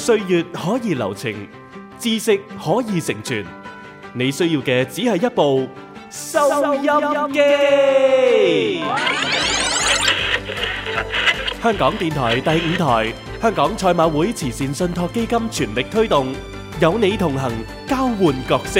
歲月可以留情，知識可以成全。你需要嘅只係一部收音機。香港電台第5台，香港賽馬會慈善信託基金全力推動，有你同行，交換角色。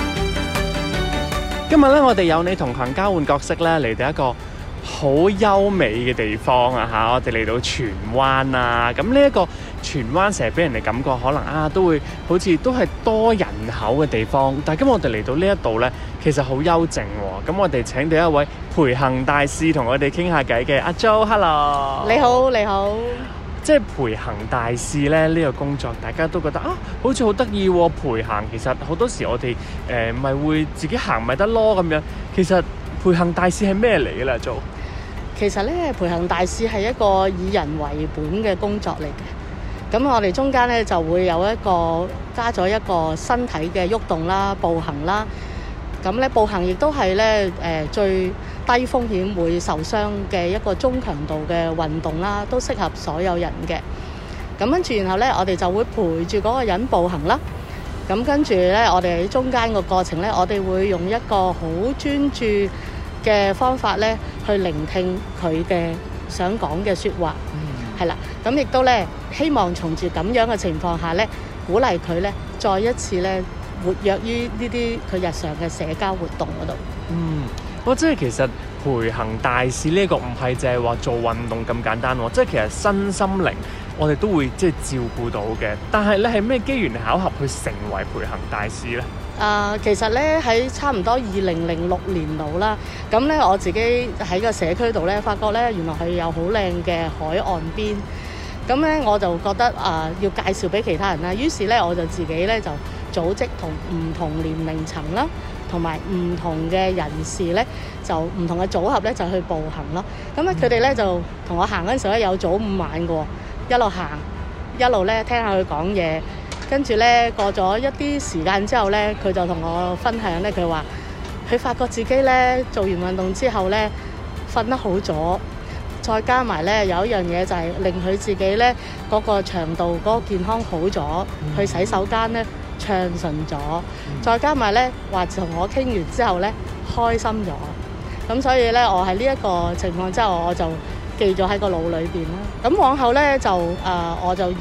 今日咧，我哋有你同行交換角色咧，嚟到一個好優美嘅地方啊！嚇，我哋嚟到荃灣啊！咁呢一個荃灣成日俾人哋感覺可能都會好似都係多人口嘅地方，但係今日我哋嚟到呢一度咧，其實好幽靜喎。咁我哋請到一位培行大使同我哋傾下偈嘅阿 Jo，Hello， 你好，你好。 即係培行大使咧呢個工作，大家都覺得好似好得意喎。培行其實好多時我哋咪會自己行咪得咯咁樣。其實培行大使係咩嚟嘅啦？Jo？ 其實咧，培行大使係一個以人為本嘅工作嚟嘅。咁我哋中間咧就會有一個加咗一個身體嘅喐動啦、步行啦。咁咧步行亦都係咧最低風險會受傷嘅一個中強度嘅運動啦，都適合所有人嘅。咁跟住然後咧，我哋就會陪住嗰個人步行啦。咁跟住咧，我哋喺中間個過程咧，我哋會用一個好專注嘅方法咧，去聆聽佢嘅想講嘅説話。係啦，咁亦都咧希望從住咁樣嘅情況下咧，鼓勵佢咧再一次咧活躍於呢啲佢日常嘅社交活動嗰度。 即係其實培行大使呢個唔係淨係話做運動咁簡單喎，即係其實身心靈我哋都會即係照顧到嘅。但係咧係咩機緣巧合去成為培行大使咧？ 其實咧喺差唔多2006年度啦，咁咧我自己喺個社區度咧，發覺咧原來係有好靚嘅海岸邊，咁咧我就覺得要介紹俾其他人啦。於是咧我就自己咧就組織同唔同年齡層啦，同埋唔同嘅人士咧，就唔同嘅組合咧就去步行咯。咁咧佢哋咧就同我行嗰陣時候咧有早午晚嘅喎，一路行一路咧聽下佢講嘢。跟住咧過咗一啲時間之後咧，佢就同我分享咧，佢話佢發覺自己咧做完運動之後咧瞓得好咗，再加埋咧有一樣嘢就係令佢自己咧嗰個腸道嗰個健康好咗，去洗手間咧暢順咗，再加埋咧話同我傾完之後咧開心咗。咁所以咧我喺呢一個情況之後，我就記咗喺個腦裏邊啦。咁往後咧就我就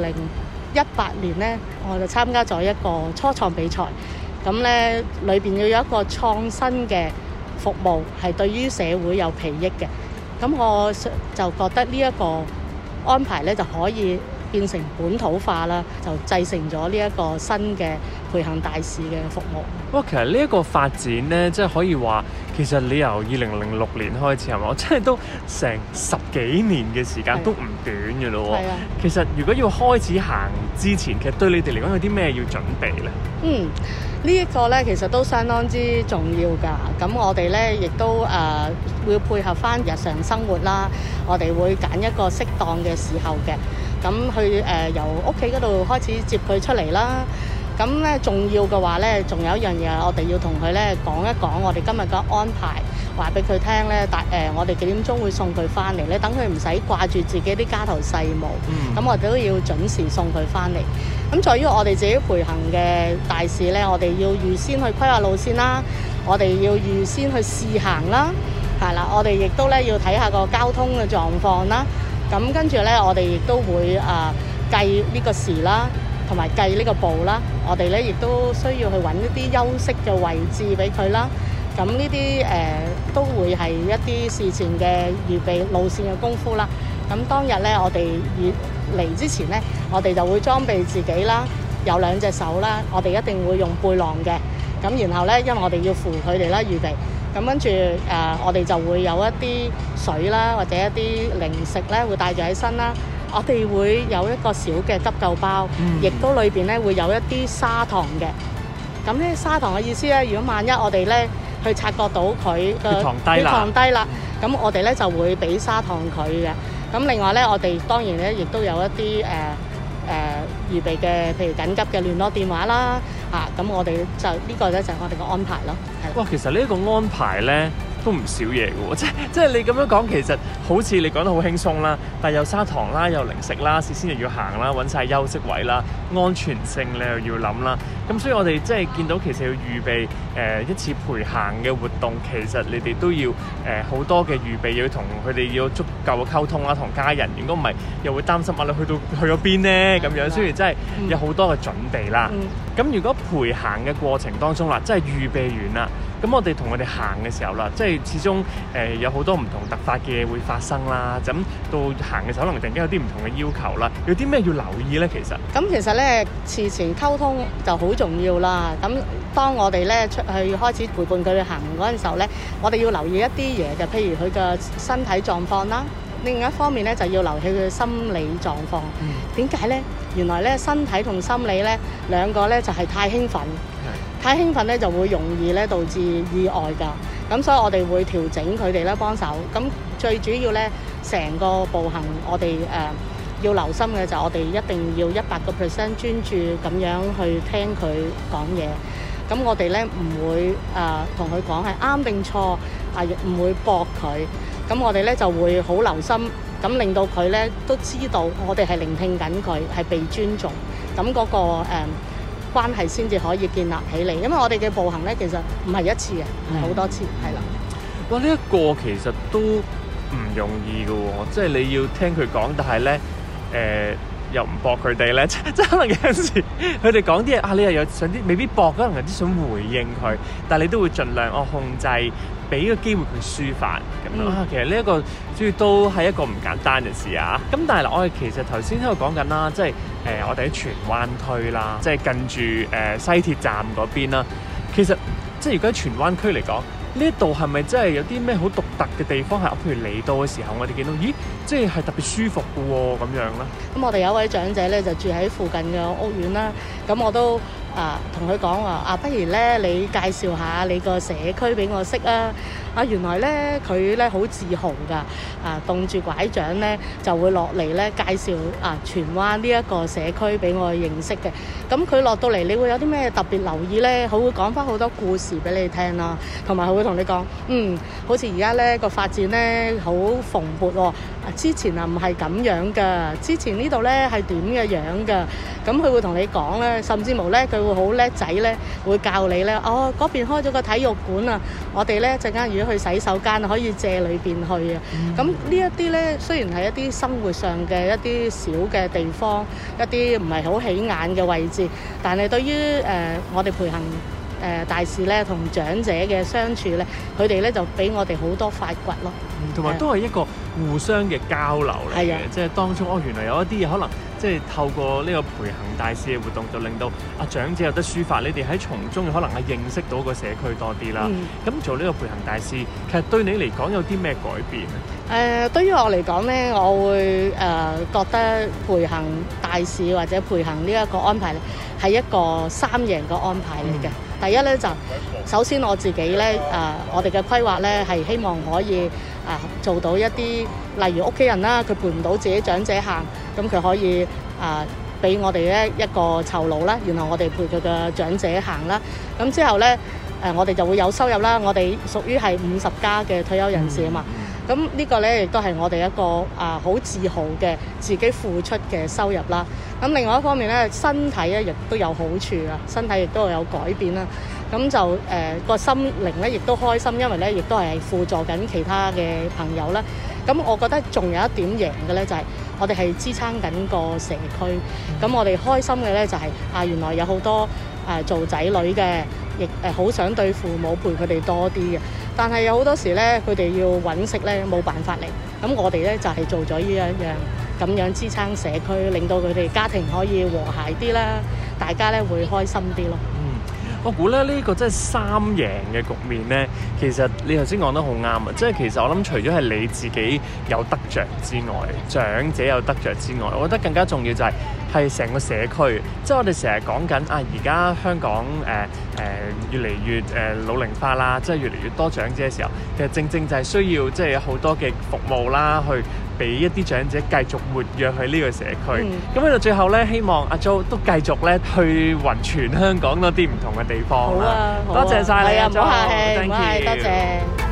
2018年咧，我就參加咗一個初創比賽。咁咧裏邊要有一個創新嘅服務，係對於社會有裨益嘅。咁我就覺得呢一個安排咧就可以變成本土化啦，就製成咗呢一個新嘅培行大使嘅服務。 其實呢一個發展咧，即係可以話，其實你由2006年開始係嘛，即係都成10幾年嘅時間，都唔短嘅咯喎。其實如果要開始行之前，其實對你哋嚟講有啲咩要準備咧？ 呢一個咧其實都相當之重要㗎。咁我哋咧亦都會配合翻日常生活啦，我哋會揀一個適當嘅時候嘅，咁去由屋企嗰度開始接佢出嚟啦。咁咧重要嘅話咧，仲有一樣嘢，我哋要同佢咧講一講我哋今日嘅安排，話俾佢聽咧。我哋幾點鐘會送佢翻嚟咧？等佢唔使掛住自己啲家頭細務。咁我哋都要準時送佢翻嚟。咁在於我哋自己培行嘅大使咧，我哋要預先去規劃路線啦，我哋要預先去試行啦，係啦，我哋亦都咧要睇下個交通嘅狀況啦。咁跟住咧，我哋亦都會計呢個時啦，同埋計呢個步啦。我哋咧亦都需要去揾一啲休息嘅位置俾佢啦。咁呢啲都會係一啲事前嘅預備路線嘅功夫啦。咁當日咧，我哋嚟之前咧，我哋就會裝備自己啦，有2隻手啦，我哋一定會用背囊嘅。咁然後咧，因為我哋要扶佢哋啦，預備。咁跟住我哋就會有一啲水啦，或者一啲零食咧，會帶住喺身啦。我哋會有一個小嘅急救包，亦都裏邊咧會有一啲砂糖嘅。咁咧砂糖嘅意思咧，如果萬一我哋咧去察覺到佢嘅血糖低啦，咁我哋咧就會俾砂糖佢嘅。咁另外咧，我哋當然咧亦都有一啲預備嘅，譬如緊急嘅聯絡電話啦。咁我哋就呢個咧就係我哋嘅安排咯。 其實呢一個安排咧， 都唔少嘢嘅喎，即係你咁樣講，其實好似你講得好輕鬆啦，但係有砂糖啦，有零食啦，事先又要行啦，揾晒休息位啦，安全性你又要諗啦，咁所以我哋即係見到其實要預備一次陪行嘅活動，其實你哋都要好多嘅預備，要同佢哋要足夠嘅溝通啦，同家人，如果唔係又會擔心啊，你去咗邊呢？咁樣，雖然真係有好多嘅準備啦。咁如果陪行嘅過程當中啦，即係預備完啦，咁我哋同佢哋行嘅時候啦，即係始終有好多唔同突發嘅嘢會發生啦。咁到行嘅時候，可能突然間有啲唔同嘅要求啦，有啲咩要留意咧？ 其實咧，事前溝通就好重要啦。咁當我哋咧出去開始陪伴佢哋行嗰陣時候咧，我哋要留意一啲嘢嘅，譬如佢嘅身體狀況啦。另一方面咧，就要留意佢嘅心理狀況。點解咧？原來咧，身體同心理咧兩個咧就係太興奮，太興奮咧就會容易咧導致意外㗎。咁所以我哋會調整佢哋咧幫手。咁最主要咧，成個步行我哋要留心嘅就係我哋一定要100% 專注咁樣去聽佢講嘢。咁我哋咧唔會同佢講係啱定錯，亦唔會駁佢。咁我哋咧就會好留心，咁令到佢咧都知道我哋係聆聽緊佢，係被尊重。咁嗰個關係先至可以建立起嚟。因為我哋嘅步行咧其實唔係一次嘅，係好多次，係啦。 哇！呢一個其實都唔容易嘅喎，即係你要聽佢講，但係咧又唔駁佢哋咧，即係可能有陣時佢哋講啲嘢你又有想啲未必駁，可能有啲想回應佢，但係你都會盡量控制，俾個機會佢抒發咁樣。其實呢一個主要都係一個唔簡單嘅事啊。咁但係嗱，我哋其實頭先喺度講緊啦，即係我哋喺荃灣區啦，即係近住西鐵站嗰邊啦。其實即係如果喺荃灣區嚟講，呢一度係咪真係有啲咩好獨特嘅地方係？譬如嚟到嘅時候，我哋見到，咦，即係特別舒服嘅喎，咁樣咧。 咁我哋有一位長者咧，就住喺附近嘅屋苑啦。咁我都同佢講話不如咧你介紹下你個社區俾我識啊！原來咧佢咧好自豪㗎，棟住拐杖咧就會落嚟咧介紹荃灣呢一個社區俾我認識嘅。咁佢落到嚟，你會有啲咩特別留意咧？佢會講翻好多故事俾你聽啦，同埋佢會同你講，好似而家咧個發展咧好蓬勃喎。之前唔係咁樣㗎，之前呢度咧係點嘅樣㗎。咁佢會同你講咧，甚至乎咧佢會好叻仔咧，會教你咧，嗰邊開咗個體育館啊，我哋咧陣間如果去洗手間可以借裏邊去啊。咁呢一啲咧雖然係一啲生活上嘅一啲小嘅地方，一啲唔係好起眼嘅位置，但係對於我哋陪行大使咧同長者嘅相處咧，佢哋咧就俾我哋好多發掘咯。 同埋都係一個互相嘅交流嚟嘅，即係當中原來有一啲嘢可能即係透過呢個陪行大使嘅活動，就令到長者有得抒發，你哋喺從中可能係認識到個社區多啲啦。咁做呢個陪行大使，其實對你嚟講有啲咩改變啊？ 對於我嚟講咧，我會覺得陪行大使或者陪行呢一個安排咧，係一個三贏嘅安排嚟嘅。第一咧就首先我自己咧我哋嘅規劃咧係希望可以做到一啲，例如屋企人啦，佢陪唔到自己長者行，咁佢可以俾我哋咧一個酬勞啦，然後我哋陪佢嘅長者行啦。咁之後咧我哋就會有收入啦。我哋屬於係50+嘅退休人士啊嘛。咁呢個咧亦都係我哋一個好自豪嘅自己付出嘅收入啦。咁另外一方面咧，身體咧亦都有好處啊，身體亦都有改變啦。咁就個心靈咧亦都開心，因為咧亦都係輔助緊其他嘅朋友啦。咁我覺得仲有一點贏嘅咧，就係我哋係支撐緊個社區。咁我哋開心嘅咧就係原來有好多做仔女嘅，亦好想對父母陪佢哋多啲嘅。但係有好多時咧，佢哋要揾食咧冇辦法嚟。咁我哋咧就係做咗呢一樣咁樣支撐社區，令到佢哋家庭可以和諧啲啦，大家咧會開心啲咯。 我估咧呢個真係三贏嘅局面咧，其實你頭先講得好啱啊！即係其實我諗除咗係你自己有得着之外，長者有得着之外，我覺得更加重要就係成個社區。即係我哋成日講緊而家香港越嚟越老齡化啦，即係越嚟越多長者嘅時候，其實正正就係需要即係有好多嘅服務啦，去俾一啲長者繼續活躍喺呢個社區。咁喺度最後咧，希望阿 Jo 都繼續咧去雲全香港多啲唔同嘅地方啦。 好啊， 多謝晒你啊， 唔好客氣，唔好客氣，多謝。